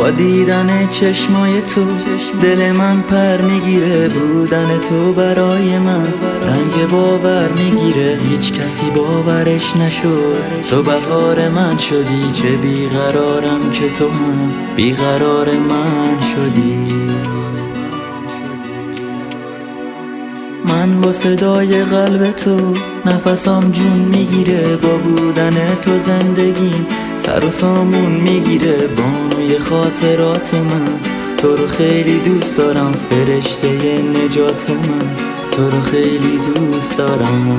با دیدن چشمای تو دل من پر میگیره. بودن تو برای من رنگ باور میگیره. هیچ کسی باورش نشد تو بهار من شدی. چه بیقرارم که تو هم بیقرار من شدی. من با صدای قلب تو نفسام جون میگیره. با بودن تو زندگیم سر و سامون میگیره. بانوی خاطرات من تو رو خیلی دوست دارم. فرشته نجات من تو رو خیلی دوست دارم.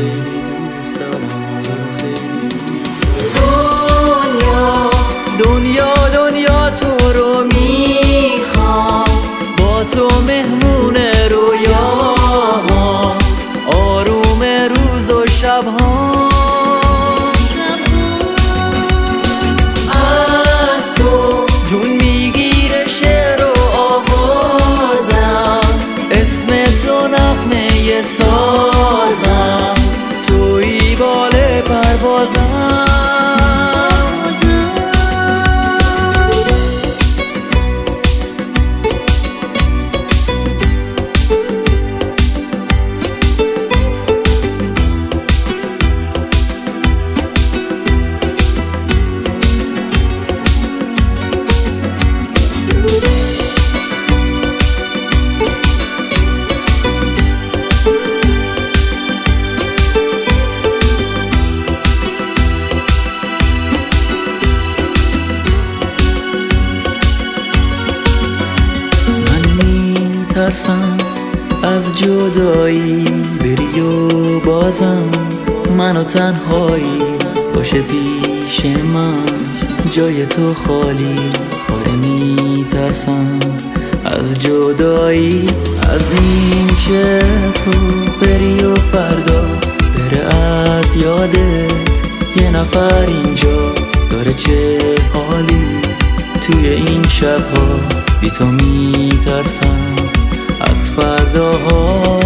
دنیا دنیا تو رو میخوام. با تو مهمون رویاها. آروم روز و شبها. از تو جون میگیره شعر و آوازم. اسم تو نغمه سازم. تویی بال پروازم. ترسم از جدایی بری و بازم منو تنهایی باشه پیش من. جای تو خالی آره میترسم از جدایی. از این که تو بری و فردا بره از یادت یه نفر اینجا داره. چه حالی توی این شبها بی تو میترسم از فرداها.